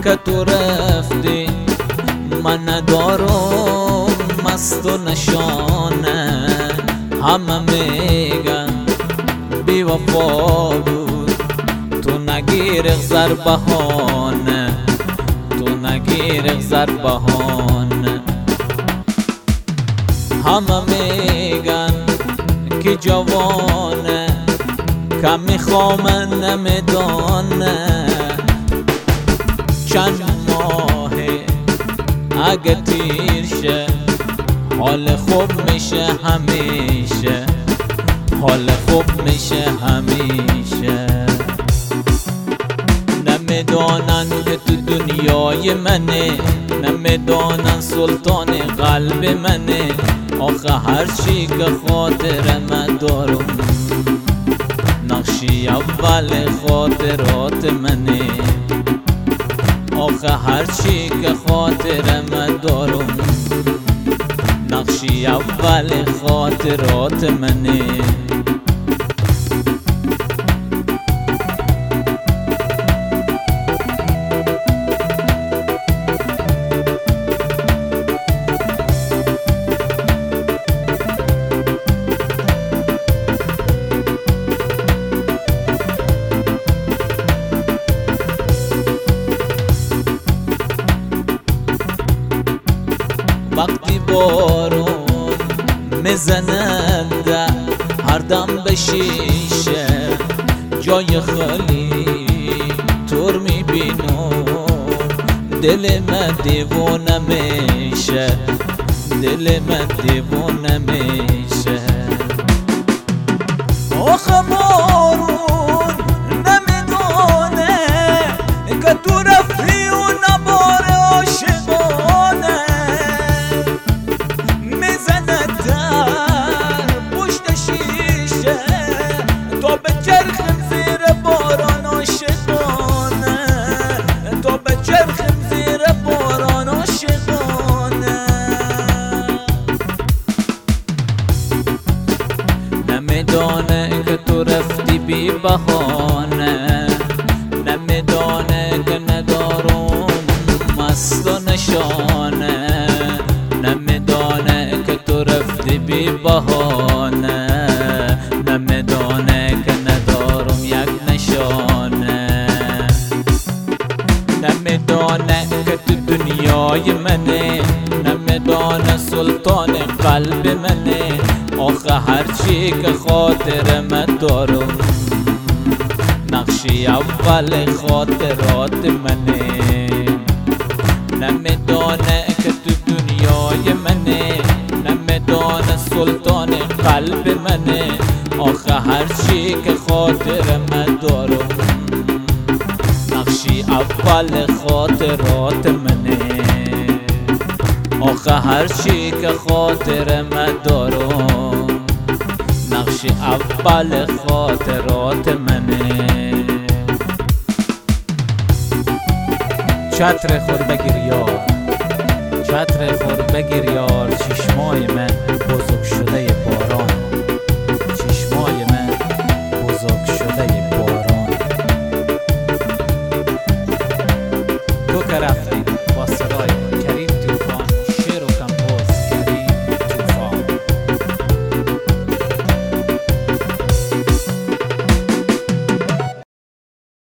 که تو رفتی من ندارم مست و نشانه. همه میگن بی وفا بود تو نگیر اغزر بهانه، تو نگیر اغزر بهانه. همه میگن که جوانه که میخوامن نمیدانه. چند ماهه اگه تیر شه حال خوب میشه همیشه، حال خوب میشه همیشه. نمیدانن که تو دنیای منه، نمیدانن سلطان قلب منه. آخه هرچی که خاطر من دارم نقشی اول خاطرات منه. آخه هرچی که خاطر من دارم نقشی اول خاطرات منه. وقتی بارون میزند هر دم به شیشه جای خالی تور میبینم، دل من دیوانه میشه، دل من دیوانه میشه. آخه بارون نمیدونه که تو رفتی و نبار عاشقانه. نمیدانه که تو رفتی بی بهانه، نمیدانه که ندارم مست و نشانه. نمیدانه که تو رفتی بی بهانه، نمیدانه که ندارم یک نشانه. نمیدانه که تو دنیای منه، نمیدانه سلطان قلب منه. آخه هرچی که خاطر من دارم نقشی اول خاطرات منه. نمیدانه که تو دنیای منه، نمیدانه سلطان قلب منه. آخه هرچی که خاطر من دارم نقشی اول خاطرات منه. آخه هرچی که خاطر من دارم نقشی اول خاطرات منه. چتر خور بگیر یار، چتر خور بگیر یار، چشمای من بزرگ شده